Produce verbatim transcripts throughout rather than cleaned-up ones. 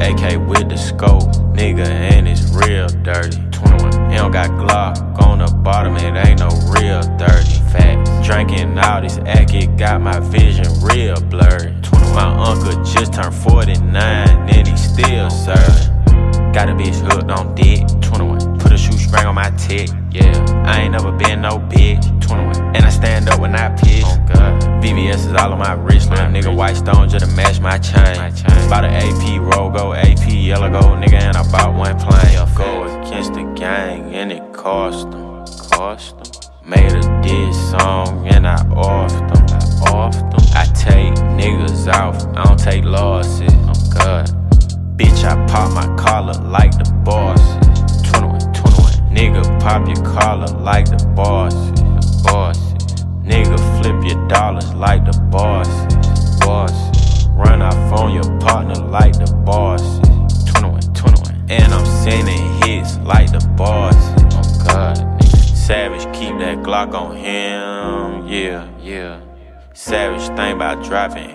A K with the scope, nigga, and it's real dirty. twenty-one. He don't got Glock on the bottom, it ain't no real dirty. Facts. Drinking all this act, it got my vision real blurry. My uncle just turned forty-nine, and he still serving. Got a bitch hooked on dick. twenty-one. Put a shoestring on my tick. Yeah, I ain't never been no bitch. twenty-one. And I stand up when I piss. Oh God. V V S is all on my wrist. Little nigga white stone just to match my chain. My chain. Bought an A P Rogo, A P yellow gold nigga, and I bought one plane. Go against the gang and it cost them. Cost them. Made a diss song and I offed them. I offed them. I take niggas off, I don't take losses. Oh God. Bitch, I pop my collar like the bosses. twenty-one, twenty-one. Nigga, pop your collar like the bosses. The bosses. Nigga, flip your dollars like the bosses. Bosses. Run off on your partner like the bosses. twenty-one, twenty-one. And I'm sending hits like the bosses. Oh God, nigga. Savage, keep that Glock on him. Yeah, yeah. Savage, think about dropping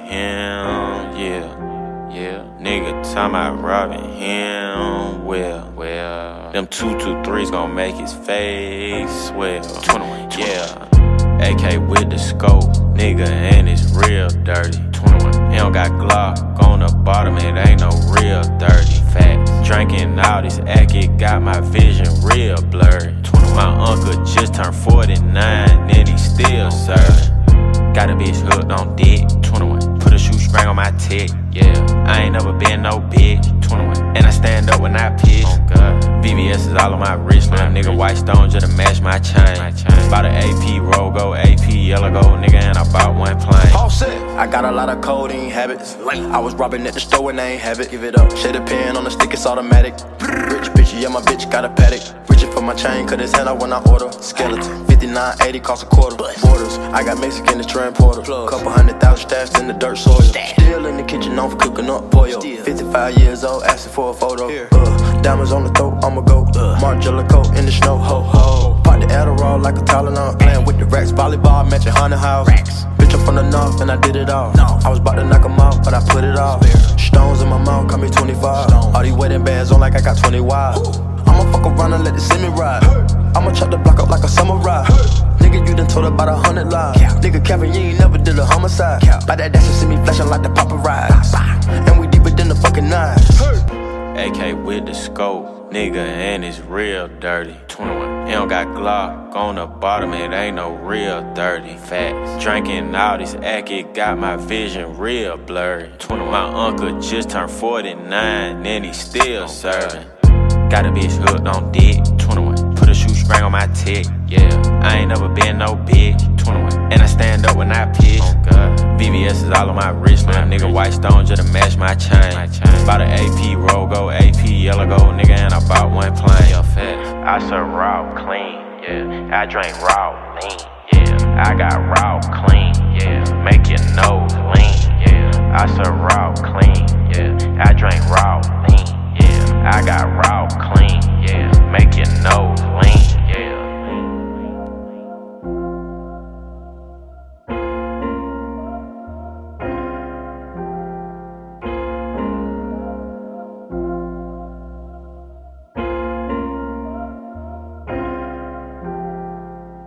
him. Yeah. Yeah, nigga talking about robbing him. Well, well, them two two threes gon' make his face swell. twenty-one, yeah. A K with the scope, nigga, and it's real dirty. twenty-one. He don't got Glock on the bottom, it ain't no real dirty. Facts. Drinking all this act, it got my vision real blurry. twenty-one. My uncle just turned forty-nine, and he still serving. Got a bitch hooked on dick. twenty-one. Put a shoestring on my tick. Yeah, I ain't never been no bitch. twenty-one. And I stand up when I piss. Oh God. V V S is all on my wrist. Little nigga white stone just to match my chain. My chain. Bought an A P Rogo, A P yellow gold nigga, and I bought one plane. All set. I got a lot of codeine habits. I was robbing at the store and I ain't have it. Give it up. Shade a pen on the stick, it's automatic. Rich bitch, yeah, my bitch got a paddock. Reaching for my chain, cut his hand out when I order. Skeleton, fifty-nine eighty cost a quarter. Borders, I got Mexican, the transporter. Couple hundred thousand stashed in the dirt soil. Still in the kitchen, known for cooking up pollo. fifty-five years old, asking for a photo. Uh, diamonds on the throat, I'ma go. Uh, Margiela coat in the snow, ho ho. Pop the Adderall like a Tylenol. Playing with the racks, volleyball, matching haunted house. Bitch, I'm from the north and I did it all. I was about to knock 'em out, but I put it off. Stones in my mouth, call me twenty-five. All these wedding bands on like I got twenty wives. I'ma fuck around and let the semi ride. I'ma chop the block up like a samurai. Nigga, you done told about a hundred lies. Nigga, Kevin, you ain't never did a homicide. By that dash, you see me flashing like the paparazzi. And we deeper than the fucking knives. A K with the scope, nigga, and it's real dirty. twenty-one. He don't got Glock on the bottom, it ain't no real dirty. Facts. Drinking all this act, it got my vision real blurry. twenty-one. My uncle just turned forty-nine, and he still serving. Got a bitch hooked on dick. twenty-one. Put a shoestring on my tick. Yeah, I ain't never been no bitch. twenty-one. And I stand up when I piss. Oh God. V V S is all on my wrist. Little nigga white stone just to match my chain. My chain. Bought an A P Rogo, A P yellow gold nigga, and I bought one plane. Yo, fast. I serve raw clean. Yeah, I drink raw lean. Yeah, I got raw clean. Yeah, make your nose lean. Yeah, I serve raw clean. Yeah, I drink raw lean. Yeah, I got raw clean. Yeah, make